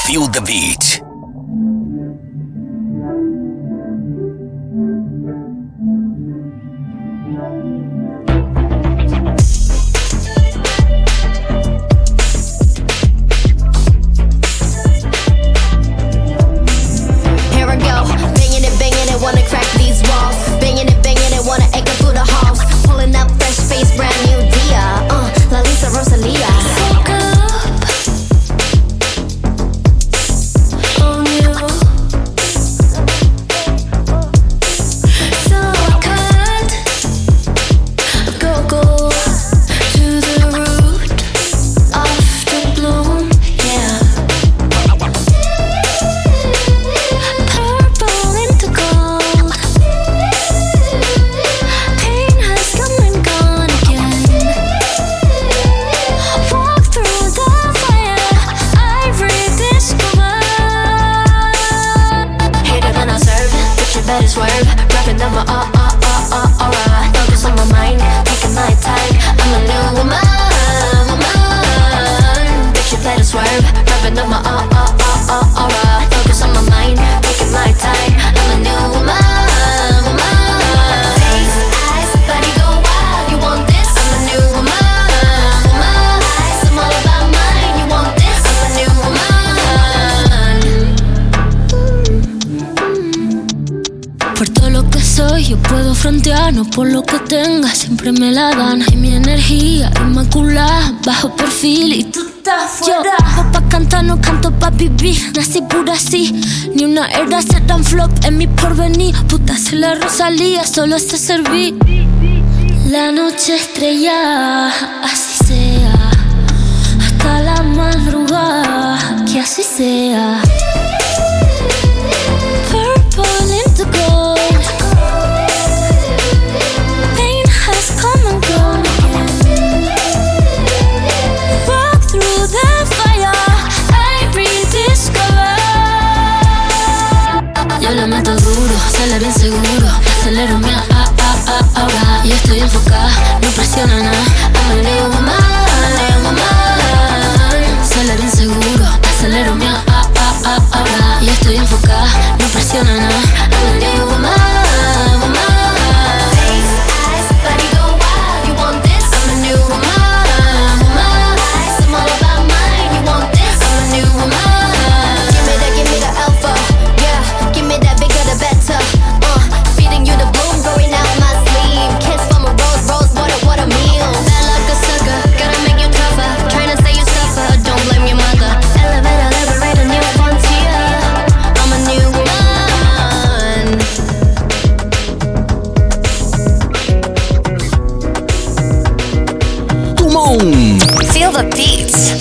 Feel the beat. No por lo que tenga, siempre me la dan. Y mi energía inmaculada, bajo perfil y tú estás fuera. Yo, pa' cantar, no canto pa' vivir. Nací pura así, ni una era se dan flop en mi porvenir. Puta, se la Rosalía, solo sé servir. La noche estrellada, así sea. Hasta la madrugada, que así sea. Purple into gold. Come and go again. Walk through the fire, I rediscover. Yo la meto duro, sale bien seguro. Acelero mi ahora. Y estoy enfocada, no presiona nada. I'm a new woman, I'm a new woman. Sale bien seguro, acelero mi ahora. Y estoy enfocada, no presiona nada. I'm a new woman. Feel the beats.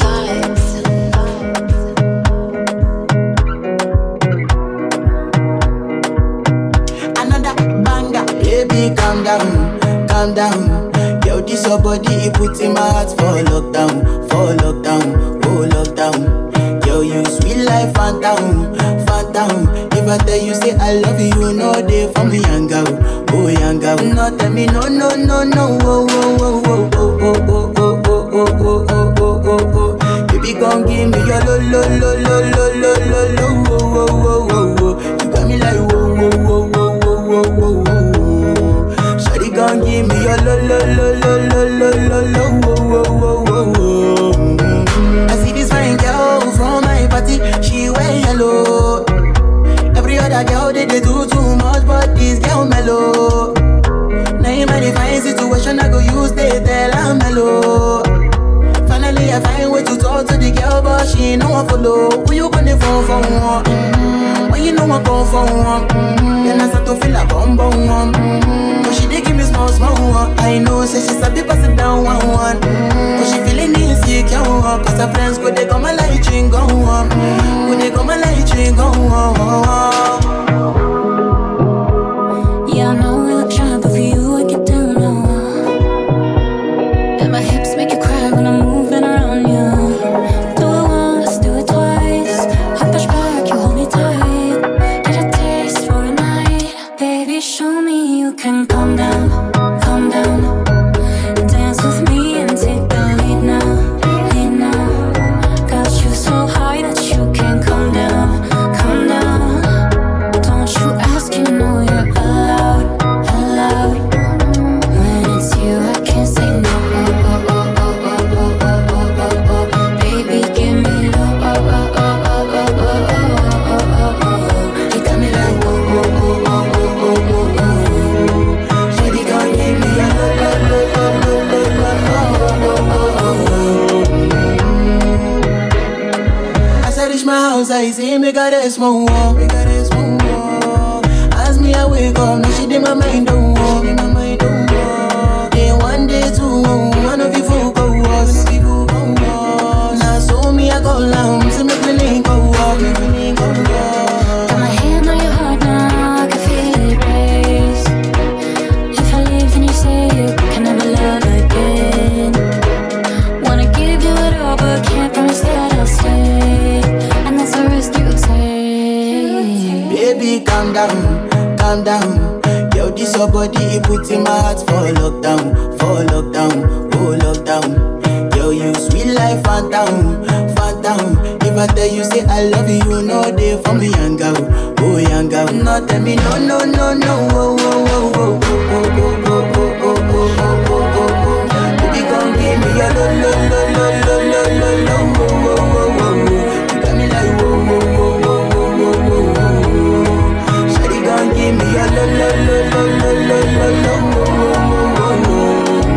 Another banger, baby, calm down, calm down. Yo, this your body, it puts in my heart for lockdown, oh lockdown. Yo, you sweet life, phantom, phantom. If I tell you say I love you, no day for me, young girl, oh young girl. No tell me no, no, no, no, oh, oh, oh, oh, oh, oh, oh, oh. Baby, gon' give me your lo lo lo lo lo lo lo lo wo wo wo wo wo. You got me like wo wo wo wo wo wo wo wo. Shawty gon' give me your lo lo lo lo lo lo lo lo wo wo wo wo wo. I see this fine girl from my party, she wear yellow. Every other girl they do too much, but this girl mellow. Now in my fine situation, I go use they tell I'm mellow. Finally, I find way to talk to the girl, but she ain't no one follow. Who you gonna phone for one? When you know I go for one, then I start to feel a bum bum one. But she dey give me small small one. I know, say she's a bit pass it down one. But she feeling insecure, cause her friends go they come and light drink go on. Go they come and light drink go on. Yeah, I know we look shy, but for you I get down low. And my hips make you cry when I'm moving around you. Do it once, do it twice. I push back, you hold me tight. Get a taste for a night. Baby, show me you can calm down, calm down. Dance with me and take the lead now, lead now. Got you so high that you can't calm I reach my house, I see me got a small wall. As me I wake up, now she did my mind don't walk. Day one, day two, one of you folk go was. Now so me I go down, see me feeling go walk. Got my hand on your heart now, I can feel it race. If I leave, then you say you can never love again. Wanna give you it all, but can't promise that I'll stay. And that's the risk you take. Baby, calm down, calm down. Yo, this your body, it puts in my heart for lockdown, oh lockdown. Yo, you sweet life, phantom, phantom. If I tell you, say I love you, you know they for me, young girl, oh young girl. No, tell me, no, no, no, no, oh, oh, oh, oh, oh, oh, oh, oh, oh, oh, oh, oh. Baby, gon' give me your lo, lo, lo, lo, lo, lo, lo, lo, oh, oh, oh, oh, oh. You got me like, oh, oh, oh, oh, oh, oh, oh, oh. Shawty gon' give me your lo, lo, lo, lo, lo, lo, lo, lo, oh, oh, oh, oh, oh.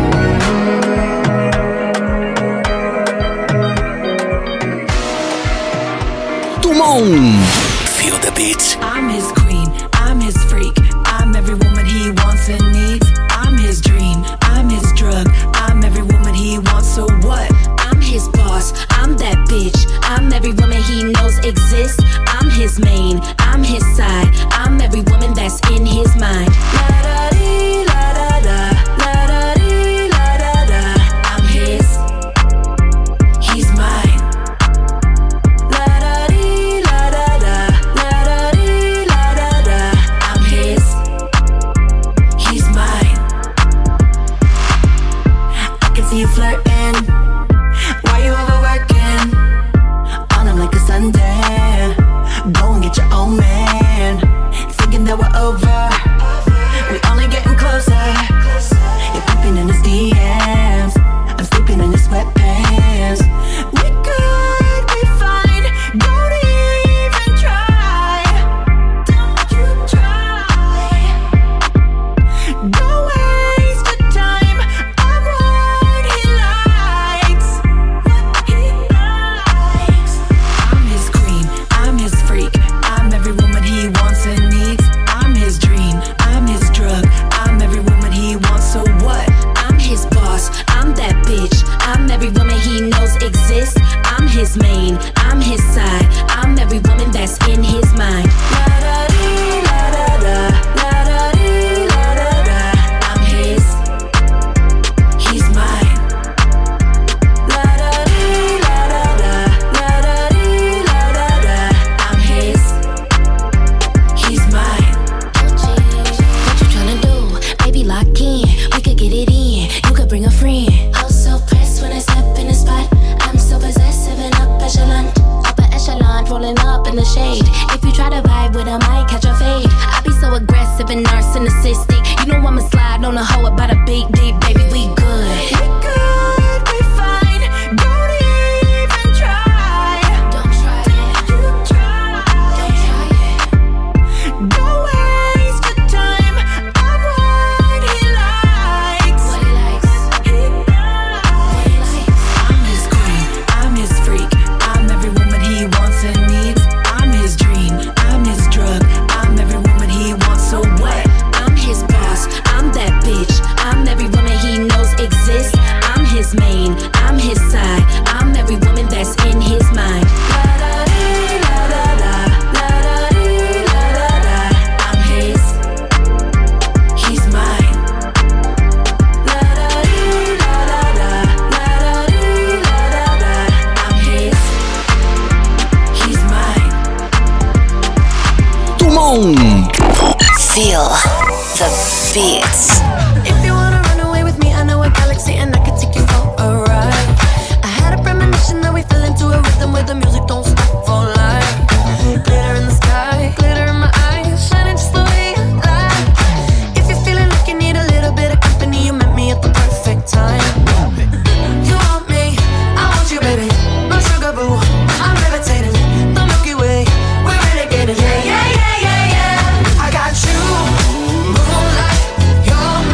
Feel the beat. I'm his queen, I'm his freak, I'm every woman he wants and needs. I'm his dream, I'm his drug, I'm every woman he wants, so what? I'm his boss, I'm that bitch. I'm every woman he knows exists. I'm his main, I'm his side. I'm every woman that's in his mind. La-da-dee, la-da-da, la-da-dee, la-da-da. I'm his, he's mine. La-da-dee, la-da-da, la-da-dee, la-da-da. I'm his, he's mine. I can see you flirting, why you overworking? On him like a Sunday, go and get your own man. Thinking that we're over, we only getting closer. You're peeping in his DMs, I'm sleeping in his sweatpants. We could be fine, don't even try. Don't you try. Don't waste your time, I'm what he likes. What he likes. I'm his queen, I'm his freak, I'm every woman he wants and needs. I'm his dream, I'm his drug, I'm every woman he wants, so what? I'm his boss, I'm that bitch. I'm every woman he knows exists. I'm his main, I'm his side. I'm every woman that's in his mind. La-da-dee, la-da-da, la-da-dee, la-da-da. I'm his, he's mine. La-da-dee, la-da-da, la-da-dee, la-da-da. I'm his, he's mine. What you tryna do? Baby, lock in. We could get it in. You could bring a friend. I'm so pressed when I step in the spot. I'm so possessive and upper echelon, rolling up in the shade. If you try to vibe with him, I catch a fade. I be so aggressive and narcissistic. You know I'ma slide on a hoe about a big deep, baby. We good. We could be fine, don't even try. Don't try it. You try. Don't try it. Don't waste your time, I'm what he likes. What he likes. He likes. I'm his queen, I'm his freak, I'm every woman he wants and needs. I'm his dream, I'm his drug, I'm every woman he wants, so what? I'm his boss, I'm that bitch. I'm every woman he knows exists. I'm his main, I'm his side. I'm every woman that's in his mind. La-da-dee, la-da-da, la-da-dee, la-da-da. I'm his, he's mine. La-da-dee, la-da-da, la-da-dee, la-da-da. I'm his, he's mine. Tout le monde. Feel the beats. If you wanna run away with me, I know a galaxy and I can take you for a ride. I had a premonition that we fell into a rhythm where the music don't stop for life. Glitter in the sky, glitter in my eyes, shining just the way you like. If you're feeling like you need a little bit of company, you met me at the perfect time. You want me, I want you, baby. My sugar boo, I'm levitating. The Milky Way, we're renegading. Yeah, yeah, yeah, yeah, yeah. I got you, moonlight, you're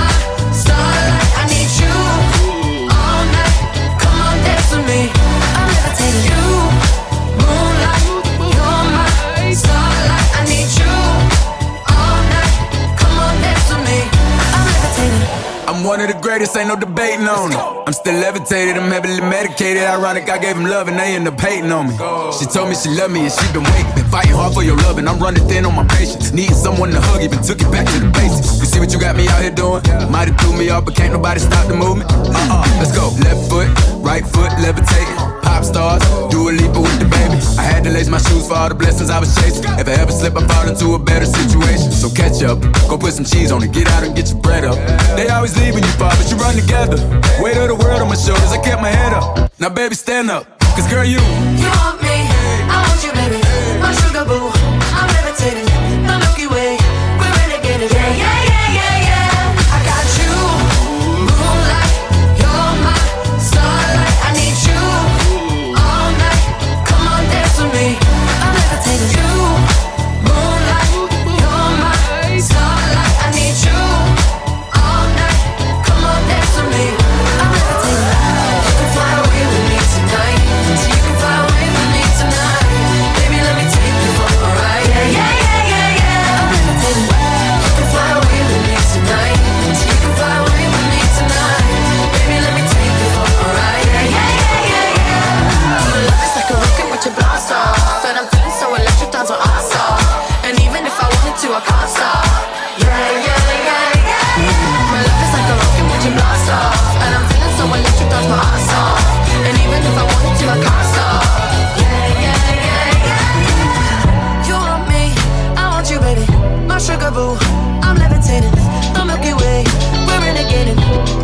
one of the greatest, ain't no debating on it. I'm still levitated, I'm heavily medicated. Ironic, I gave him love and they end up hating on me. She told me she loved me and she been waiting. Been fighting hard for your love and I'm running thin on my patience. Needing someone to hug, even took it back to the basics. You see what you got me out here doing? Might have threw me off, but can't nobody stop the movement. Let's go. Left foot, right foot, levitating. Pop stars, do a leap with the baby. I had to lace my shoes for all the blessings I was chasing. If I ever slip, I fall into a better situation. So catch up, go put some cheese on it, get out and get your bread up. They always leave when you fall, but you run together. Weight of the world on my shoulders, I kept my head up. Now baby, stand up, cause girl, you want me, I want you, baby. My sugar boo, I'm levitating. The Milky Way, we're renegading. Yeah, yeah, yeah, yeah, yeah. I got you, moonlight, you're my starlight. I need you all night. Come on, dance with me. I'm levitating. You, moonlight, you're my starlight. I need you all night. Come on, dance with me. I'm levitating. You can fly away with me tonight. So you can fly away with me tonight. Baby, let me take you for a ride. Yeah, yeah, yeah, yeah, yeah. I'm levitating. You can fly away with me tonight. So you can fly away with me tonight. Baby, let me take you for a ride. Yeah, yeah, yeah, yeah, yeah. My love is like a rocket with your blast off, and I'm feeling so electric, dance on ass off. And even if I wanted to, I can't stop. Yeah, yeah, yeah, yeah. My love is like a rocket with your blast off, and I'm feeling so electric, dance my ass off. And even if I wanted to, I can't stop. Yeah, yeah, yeah, yeah. You want me, I want you, baby. My sugar boo, I'm levitating. The Milky Way, we're renegading.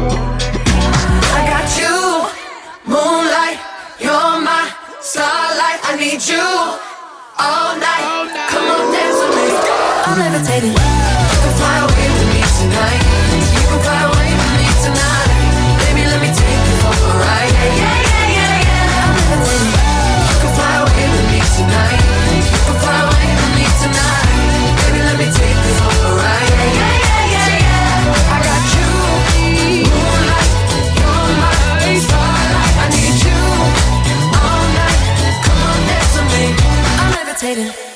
I got you, moonlight, you're my starlight. I need you all night. Come on, dance with me. I'm levitating. You can fly away with me tonight. You can fly away with me tonight. Baby, let me take you for a ride. Yeah, yeah, yeah, yeah, yeah. I'm levitating. You can fly away with me tonight. You can fly away with me tonight. Baby, let me take you for a ride. Yeah, yeah, yeah, yeah, yeah. I got you, moonlight, you're my starlight. I need you all night. Come on, dance with me. I'm levitating.